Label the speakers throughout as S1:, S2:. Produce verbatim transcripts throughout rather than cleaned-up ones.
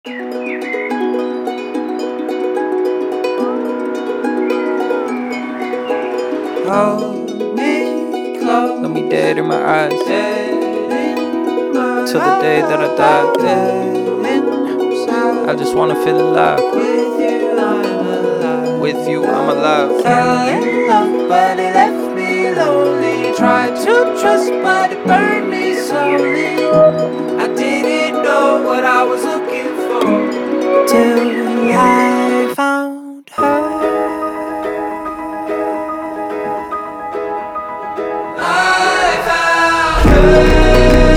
S1: Hold me close.
S2: Look me dead in my eyes,
S1: Dead in my
S2: till the day that I die.
S1: Dead inside.
S2: I just wanna feel alive.
S1: With you I'm alive.
S2: With you I'm alive.
S1: Fell in love but it left me lonely. Tried to trust but it burned me slowly. I didn't know what I was looking for till I found her. I found her.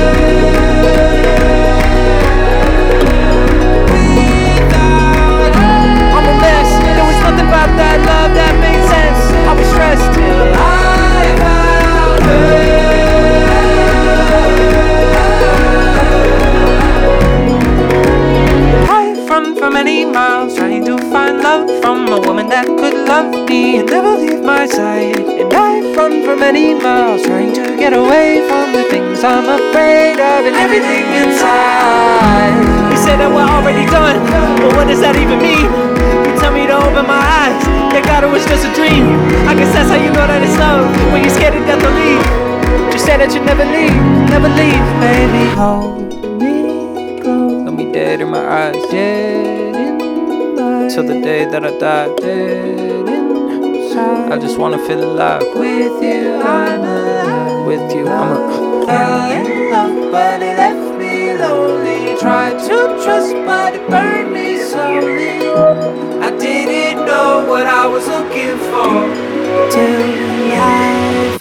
S1: For many miles, trying to find love from a woman that could love me and never leave my side. And I've run for many miles, trying to get away from the things I'm afraid of and everything inside. You say that we're already done, but what does that even mean? You tell me to open my eyes, yeah, God, it was just a dream. I guess that's how you know that it's love, when you're scared to death to leave. You say that you never leave, never leave. Baby, hold me close.
S2: Look me dead in my eyes,
S1: Dead inside.
S2: till the day that I die.
S1: Dead inside.
S2: I just wanna feel alive.
S1: With you I'm alive.
S2: With you I'm a
S1: Fell in love but it left me lonely. Tried to trust but it burned me slowly. I didn't know what I was looking for till I